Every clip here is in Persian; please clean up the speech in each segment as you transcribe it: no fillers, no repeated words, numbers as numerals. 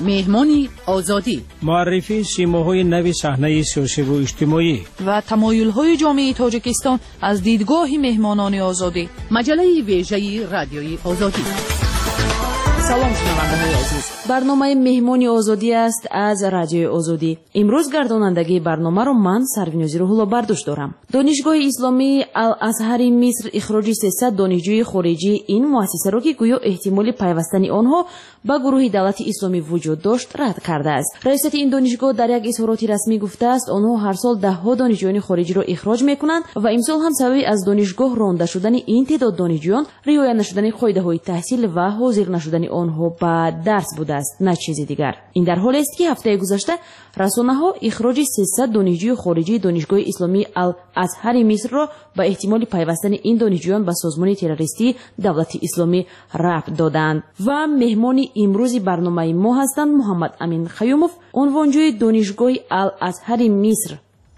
مهمانی آزادی، معرفی سیماهای نوی صحنه سیاسی و اجتماعی و تمایل‌های جامعه تاجیکستان از دیدگاه مهمانان آزادی. مجله ویژه رادیوی آزادی. سلام شنونده‌های عزیز، برنامه مهمانی آزادی است از رادیوی آزادی. امروز گردانندگی برنامه رو من سروینوزی روح‌الله برداشت دارم. دانشگاه اسلامی الازهر مصر اخراج 300 دانشجوی خارجی این مؤسسه را که گویا احتمال پیوستن آنها به گروه دولت اسلامی وجود داشت رد کرده است. رئیست این دانشگاه در یک اظهارات رسمی گفته است آنها هر سال ده‌ها دانشجویان خارجی را اخراج می‌کنند و امسال هم سبب از دانشگاه رانده شدن این تعداد دانشجویان رعایت نشدن قاعده‌های تحصیل و حاضر نشدن آنها به درس بوده است، نه چیزی دیگر. این در حالی است که هفته گذشته رسانه‌ها اخراج 300 دانشجوی خارجی دانشگاه اسلامی الازهر مصر را به احتمال پیوستن این دانشجویان به سازمان تروریستی دولت اسلامی ربط دادند. و مهمان امروز برنامه ما هستند محمد امین خیوموف، عنوانجوی دانشگاه الازهر مصر.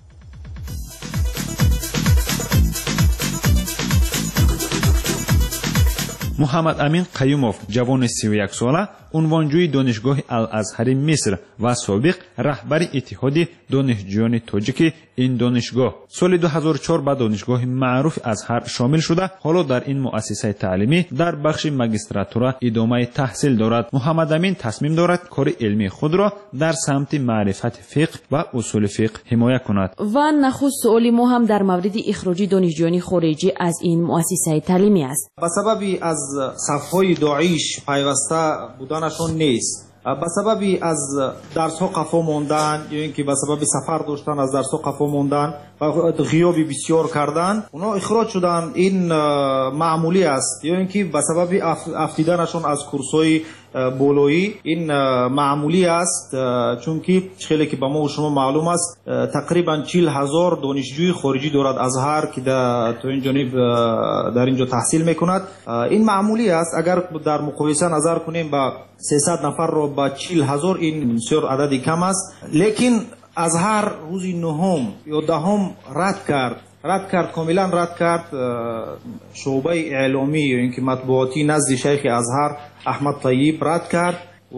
محمد امین قیوموف جوان 31 ساله، عنوانجوی دانشگاه الازهر مصر و سابق رهبر اتحاد دانشجویان تاجیک این دانشگاه. سال 2004 به دانشگاه معروف ازهر شامل شده، حالا در این مؤسسه تعلیمی در بخش ماجستراتورا ادامه تحصیل دارد. محمد امین تصمیم دارد کار علمی خود را در سمت معرفت فقه و اصول فقه حمایت کند. و نخست سؤال ما هم در مورد اخراج دانشجویان خارجی از این مؤسسه تعلیمی است. به سبب از صفهای داعش پیوسته بودنشون نیست، به سبب از درس‌ها قفا ماندن یا اینکه به سبب سفر داشتن از درس‌ها قفا ماندن و غیابی بسیار کردن اونا اخراج شدن. این معمولی است. یا اینکه به سبب افتیدنشون از کورس‌های بولویی، این معمولی است، چون که خیلی که به ما و شما معلوم است تقریبا 40,000 دانشجوی خارجی دارد ازهر که تو این جانب در اینجا تحصیل میکند. این معمولی است. اگر در مقایسه نظر کنیم با 300 نفر رو با 40,000 این بسیار عددی کم است. لیکن ازهر روزی 9 یا 10 رد کرد کاملا رد کرد شعبه اعلامی یا اینکه مطبوعاتی نزد شیخ ازهر احمد طیب رد کرد و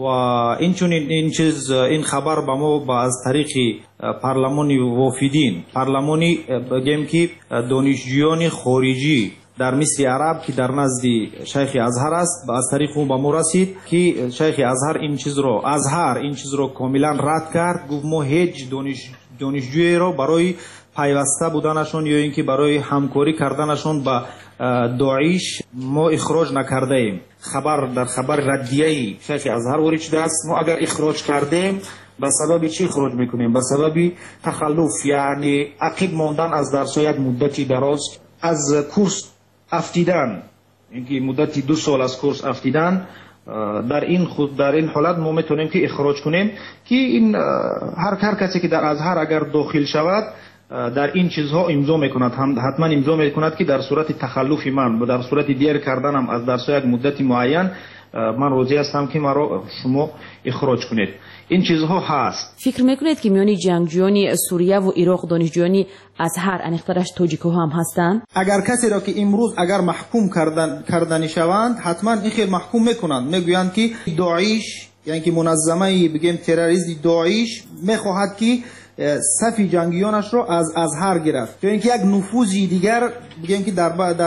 این خبر به ما از طریق پارلمانی وافدین، پارلمانی بگیم که دانشجویان خارجی در مصر عرب که در نزد شیخ ازهر است، از طریق اون به ما رسید که شیخ ازهر این چیز رو کاملا رد کرد. گفت ما هیچ دانشجویی را برای پیوسته بودنشون یا اینکه برای همکاری کردنشون با داعش ما اخراج نکرده ایم. در خبر ردیه‌ای شیخ ازهر وارد شده است. ما اگر اخراج کردیم به سبب چی اخراج میکنیم؟ به سبب تخلف، یعنی عقب ماندن از درس‌ها یک مدتی دراز، از کورس افتیدن، اینکه مدتی 2 سال از کورس افتیدن. در این حالت ما میتونیم که اخراج کنیم که این هر کسی که در ازهر اگر داخل شود در این چیزها امضا میکند، حتما امضا میکند که در صورت تخلف من و در صورت دیر کردنم از درس یک مدت معین من راضی هستم که مرا شما اخراج کنید. این چیزها هست. فکر میکنید که میانی جنگجویان سوریه و عراق دانشجویان ازهر انیخترش تاجیک‌ها هم هستند؟ اگر کسی را که امروز اگر محکوم کردن شوند حتما این خیلی محکوم میکنند، میگویند که داعش یعنی که منظمه بگیم تروریستی داعش میخواهد که صف جنگیانش رو از ازهر گرفت، یا اینکه یک نفوذی دیگر بگیم که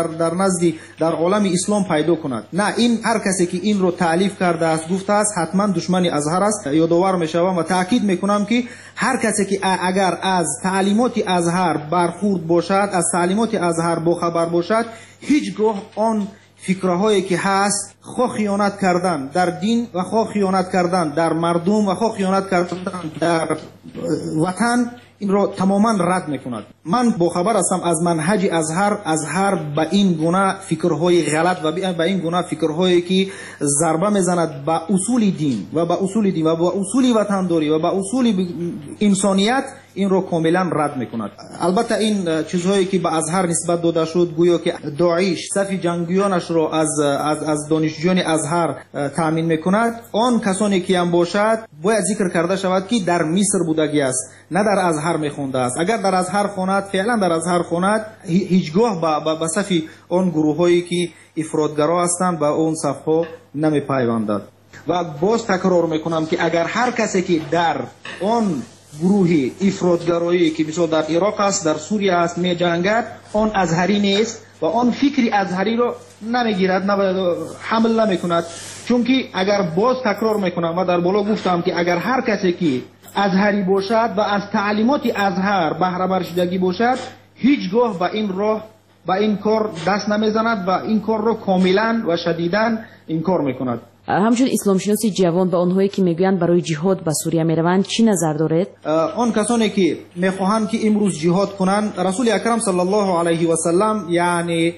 در عالم اسلام پیدا کند. نه، این هر کسی که این رو تالیف کرده است گفته است حتما دشمن ازهر است. یادآور میشوم و تاکید میکنم که هر کسی که اگر از تعلیمات ازهر برخورد باشد، از تعلیمات ازهر باخبر باشد، هیچگاه آن فکرهایی که هست خواه خیانت کردن در دین و خواه خیانت کردن در مردم و خواه خیانت کردن در وطن، این را تماما رد میکند. من باخبر هستم از منهج ازهر به این گونه فکرهای غلط و به این گونه فکرهایی که ضربه میزند به اصول دین و به اصول وطنداری و به اصول انسانیت، این رو کاملا رد میکند. البته این چیزهایی که به ازهر نسبت داده شد گویا که داعش صف جنگیانش رو از دانشجویان ازهر تامین میکند، آن کسانی که هم باشد باید ذکر کرده شود که در مصر بودگی است، نه در ازهر میخونده است. اگر در ازهر خوند، فعلا در ازهر خوند، هیچگاه به صف آن گروهایی که افراطگرا هستند به اون صفها نمیپیوندد. و باز تکرار میکنم که اگر هر کسی که در آن گروه افراطگرایی که مثلا در عراق است، در سوریه است می جنگد، آن ازهری نیست و آن فکری ازهری رو نمیگیرد، حمل نمیکند. چون که اگر باز تکرار میکنم و در بالا گفتم که اگر هر کسی که ازهری باشد و از تعلیمات ازهر بهره بر شدگی باشد، هیچگاه به این راه به این کار دست نمیزند و این کار رو کاملا و شدیداً انکار میکند. همچون اسلام شناسی جوان به آنهایی که میگویند برای جهاد به سوریه میروند چی نظر دارید؟ آن کسانی که میخواهند که امروز جهاد کنند، رسول اکرم صلی الله علیه و سلم یعنی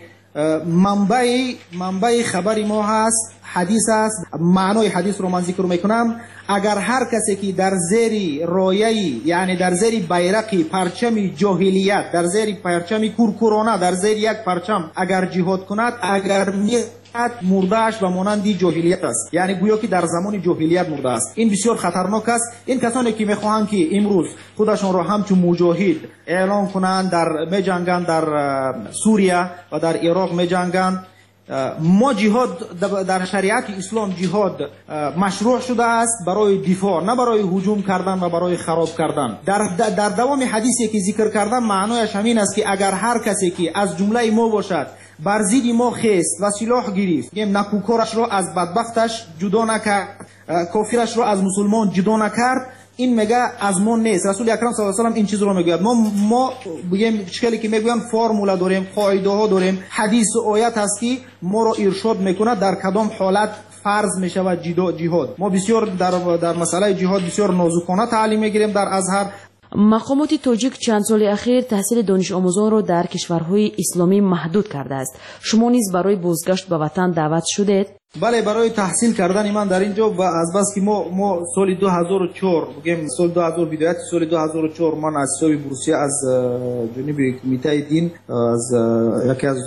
منبع خبر ما هست، حدیث است. معنای حدیث رو من ذکر میکنم. اگر هر کسی که در زیر رایه‌ای یعنی در زیر بیرقی پرچم جاهلیت، در زیر پرچم کورکورانه، در زیر یک پرچم اگر جهاد کند، اگر مردهش و مانندی جاهلیت است، یعنی گویا که در زمان جاهلیت مرده است. این بسیار خطرناک است. این کسانی که میخواهند که امروز خودشون را همچون مجاهد اعلام کنند، در میجنگند، در سوریه و در عراق میجنگند. ما جهاد در شریعت اسلام جهاد مشروع شده است برای دفاع، نه برای هجوم کردن و برای خراب کردن. در دوام حدیثی که ذکر کردم معنایش همین است که اگر هر کسی که از جمله ما باشد بر ضد ما خیست و سلاح گرفت، نکوکارش را از بدبختش جدا نکرد، کافرش را از مسلمان جدا نکرد، این میگه از ما نیست. رسول اکرم صلی الله علیه و آله این چیز رو میگه. ما بگیم چیزی که میگن فرموله داریم، قاعده ها داریم، حدیث و آیت هست که ما رو ارشاد میکنه در کدام حالت فرض میشود جهاد. ما بسیار در مسئله جهاد بسیار نازکانه تعلیم میگیریم در ازهر. مقامات تاجیک چند سال اخیر تحصیل دانش آموزان را در کشورهای اسلامی محدود کرده است. شما نیز برای بازگشت به وطن دعوت شدید؟ بله، برای تحصیل کردن من در اینجا و از بس که ما سال 2004 بگیم سال 2000 بدایت سال 2004 من از حساب بورسیه از جانب کمیته دین از یکی از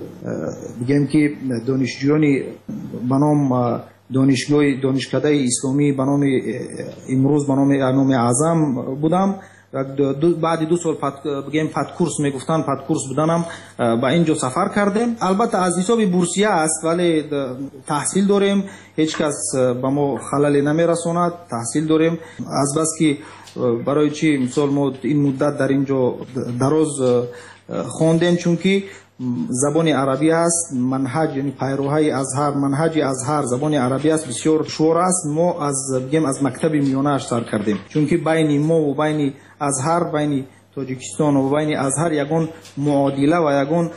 بگیم که دانشجویانی به نام دانشکده اسلامی به نام امروز به نام اعظم بودم. بعد 2 سال بگیم پدکورس میگفتن، پدکورس بودنم با اینجا سفر کردیم. البته از حساب بورسیه است ولی تحصیل داریم، هیچ کس به ما خلل نمیرساند. تحصیل داریم از بس که برای چی مثال ما این مدت در اینجا دراز خواندیم، چون که زبان عربی است، منهج یعنی پیروهای ازهر، منهج ازهر زبان عربی است، بسیار شور است. ما از مکتب میانه‌اش سر کردیم، چون که بین ما و بین ازهر، بین تاجیکستان و بین ازهر یگان معادله و یگان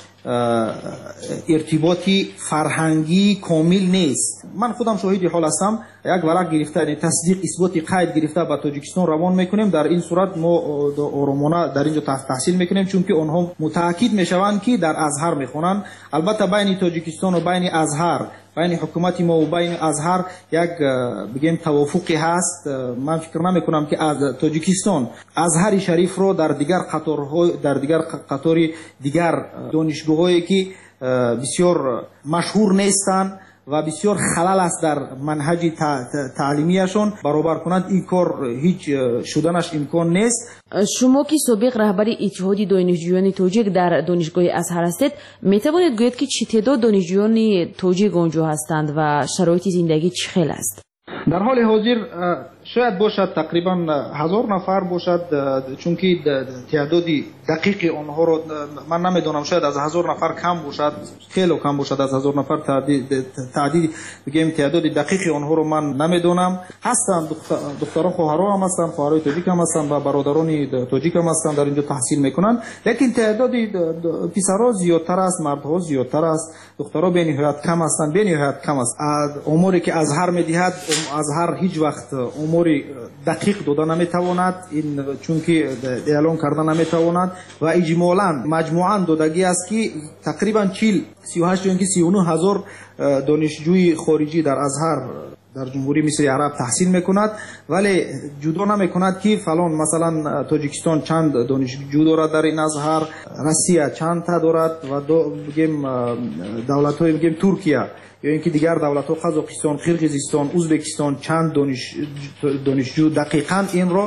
ارتباطی فرهنگی کامل نیست. من خودم شاهد حال هستم. یک ورق گرفته، یعنی تصدیق اثبات قید گرفته به تاجیکستان روان میکنیم. در این صورت ما آرامانه در اینجا تحصیل میکنیم، چون که آنها متأکد میشوند که در ازهر میخونند. البته بین تاجیکستان و بین ازهر، بین حکومت ما و بین ازهر یک بگیم توافقی هست. من فکر نمیکنم که از تاجیکستان ازهر شریف رو در دیگر قطار دانشگاهایی که بسیار مشهور نیستند و بسیار خلل است در منهج تعلیمیشون برابر کنند، این کار هیچ شدنش امکان نیست. شما که سابق رهبر اتحاد دانشجویان تاجیک در دانشگاه ازهر هستید، میتوانید گویید که چه تعداد دانشجویان تاجیک آنجا هستند و شرایط زندگی چه خیلی است؟ در حال حاضر شاید باشد تقریبا 1000 نفر باشد، چون که تعداد دقیق آنها رو من نمیدونم. شاید از 1000 نفر کم باشد، خیلی کم باشد. از 1000 نفر تعداد بگیم تعداد دقیق آنها رو من نمیدونم. هستن دخترها خواهرها هم هستن، خواهرای تاجیک هم هستن و برادران تاجیک هم هستن در اینجا تحصیل میکنن. لیکن تعداد پسرها زیادتر است، مردها زیادتر است، دخترها به نهایت کم هستن، به نهایت کم است. اموری که ازهر میدهد، ازهر هیچ وقت اموری دقیق داده نمیتواند، این چون که اعلان کردن نمیتواند و اجمالاً مجموعاً دادگی است که تقریبا 38 یا 39 هزار دانشجوی خارجی در ازهر در جمهوری مصر عرب تحصیل میکند، ولی جدا نمیکند که فلان مثلا تاجیکستان چند دانشجو دارد در این ازهر، روسیه چند تا دارد و بگیم دولت‌های بگیم ترکیه یا اینکه دیگر دولت‌ها قزاقستان، قرقیزستان، ازبکستان چند دانشجو دقیقاً این را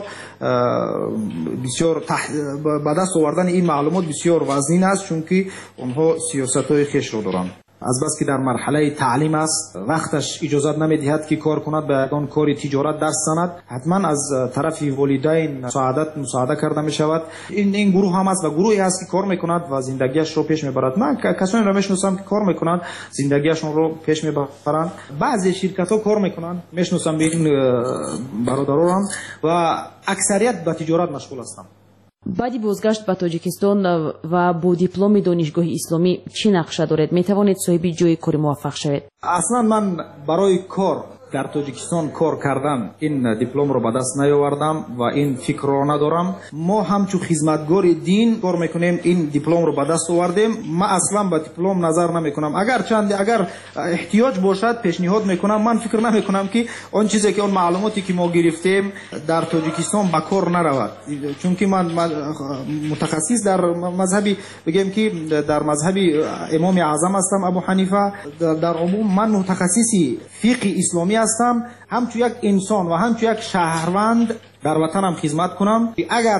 بسیار به دست آوردن این معلومات بسیار وزین است، چون که آنها سیاست‌های خویش را دارند. از بس که در مرحله تعلیم است، وقتش اجازه نمیدهد که کار کند، به آن کار تجارت دست زند. حتما از طرف والدین مساعده کرده می شود. این گروه هم است و گروهی است که کار میکند و زندگیش رو پیش میبرد. من کسانی را میشناسم که کار میکنند، زندگیشون رو پیش میبرند. بعضی شرکت ها کار میکنند، میشناسم به این برادران و اکثریت به تجارت مشغول هستند. баъди бозгашт ба тоҷикистон ва бо дипломи донишгоҳи исломӣ чӣ нақша доред? метавонед соҳиби ҷойи кори муваффақ шавед? аслан ман барои кор дар тоҷикистон кор кардан ин дипломро ба даст наёвардам ва ин фикрро надорам. мо ҳамчун хизматгори дин кор мекунем, ин дипломро ба даст овардем. ман аслан ба диплом назар намекунам. агар эҳтиёҷ бошад пешниҳод мекунам. ман фикр намекунам ки он чизе ки он маълумоте ки мо гирифтем дар тоҷикистон ба кор наравад. чунки ман мутахассис дар мазҳаби бигем ки дар мазҳаби имоми аъзам ҳастам, абу ҳанифа. дар умум ман мутахассиси фиқҳи исломӣ هستم. همچون یک انسان و همچون یک شهروند در وطنم خدمت کنم. اگر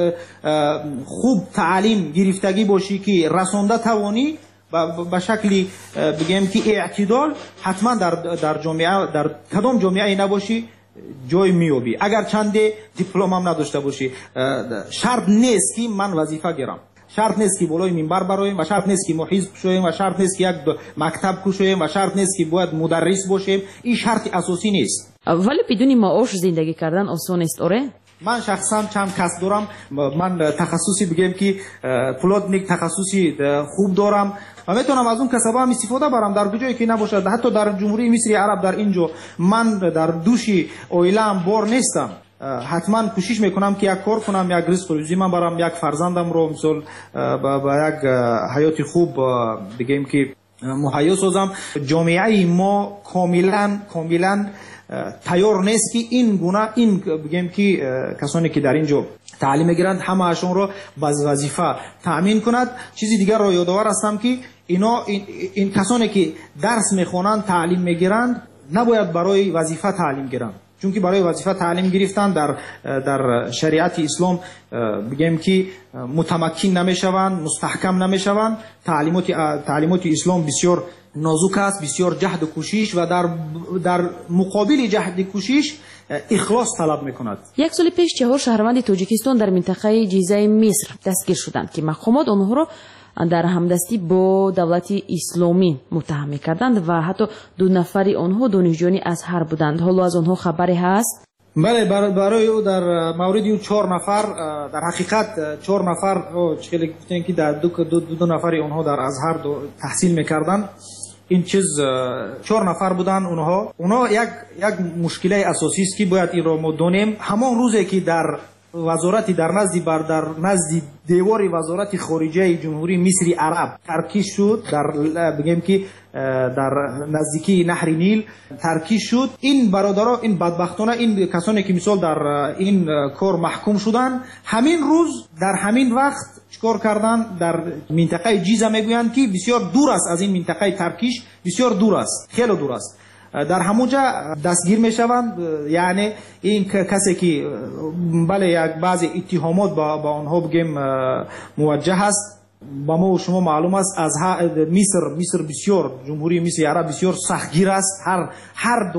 خوب تعلیم گرفتگی باشی که رسانده توانی به شکلی بگیم که اعتدال، حتما در جامعه، در کدام جامعه نباشی جای میابی. اگر چند دیپلم هم نداشته باشی، شرط نیست که من وظیفه گیرم، شرط نیست که بالای منبر برایم و شرط نیست که ما حزب شویم و شرط نیست که یک مکتب کوشیم و شرط نیست که باید مدرس باشیم. این شرط اساسی نیست. ولی بدون معاش زندگی کردن آسان است آره؟ من شخصا چند کسب دارم. من تخصصی بگم که پلاتنیک تخصصی خوب دارم و میتونم از اون کسب هم استفاده برم در جایی که نباشد. حتی در جمهوری مصر عرب در اینجا من در دوشی اویلم بار نیستم. حتما کوشش میکنم که یک کار کنم، یک رزق روزی من برم، یک فرزندم رو مثلا با یک حیات خوب بگیم که مهیا سازم. جامعه ما کاملا تیار نیست که این گونه بگیم که کسانی که در اینجا تعلیم میگیرند همه اشون رو باز وظیفه تأمین کند. چیزی دیگر رو یادآور هستم که این کسانی که درس میخوانند، تعلیم میگیرند، نباید برای وظیفه تعلیم گیرند. چون که برای وظیفه تعلیم گرفتن در شریعت اسلام بگیم که متمکن نمیشوند، مستحکم نمیشوند. تعلیمات اسلام بسیار نازک است، بسیار جهد و کوشش و در مقابل جهد و کوشش اخلاص طلب میکند. یک سال پیش 4 شهروند تاجیکستان در منطقه جیزه مصر دستگیر شدند که مقامات آنها را در همدستی با دولت اسلامی متهم کردند و حتی 2 نفر آنها دانشجویان ازهر بودند. حالا از آنها خبری هست؟ بله، برای او در مورد او 4 نفر در حقیقت 4 نفر چه گفتن که در دو نفر آنها در ازهر تحصیل میکردند. این چیز 4 نفر بودن. اونها یک مشکل اساسی است که باید این را ما دونیم. همان روزی که در وزارت در نزد دیوار وزارت خارجه جمهوری مصر عرب ترکیش شد، بگیم که در نزدیکی نهر نیل ترکیش شد. این برادرها، این بدبختانه، این کسانی که مثال در این کار محکوم شدن، همین روز در همین وقت چیکار کردن؟ در منطقه جیزه میگویند که بسیار دور است از این منطقه ترکیش، بسیار دور است، خیلی دور است. در همونجا دستگیر میشوند. یعنی این کسی که بله یک بعضی اتهامات با آنها بگیم موجه است. با ما و شما معلوم است از مصر بسیار، جمهوری مصر عرب بسیار سختگیر است. هر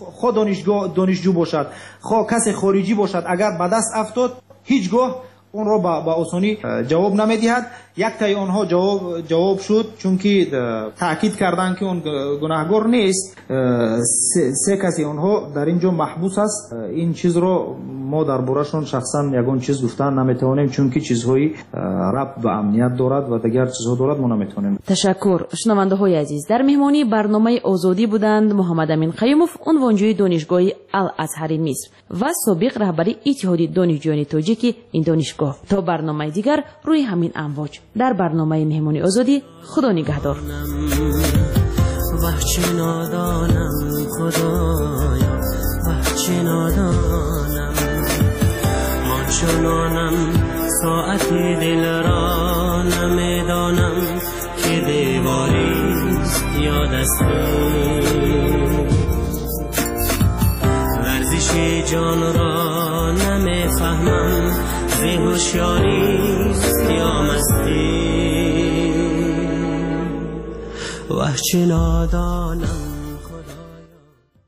دانشجو باشد، کسی خارجی باشد، اگر به دست افتاد هیچگاه اون رو با آسانی جواب نمیدهد. یک تای آنها جواب شد، چون که تاکید کردن که اون گناهگار نیست. 3 کسی آنها در اینجا محبوس است. این چیز رو ما در بارشون شخصا یگان چیز گفتن نمیتونیم، چون که چیزهایی ربط به امنیت دارد و دیگر چیزها دارد، ما نمیتونیم. تشکر. شنونده های عزیز، در مهمانی برنامه آزادی بودند محمد امین قیوموف، عنوانجوی دانشگاه الازهر مصر و سابق رهبری اتحاد دانشجویان تاجیک این دانشگاه. تا برنامه دیگر روی همین امواج در برنامه مهمانی آزادی. خدا نگهدار. وحچه نادانم خدایا، وحچه نادانم، ما چنانم ساعتی دل را نمیدانم که دیواریست یا دستی. ورزش جان را نمیفهمم، زی هوشیاریست یا مستی. وحچه نادانم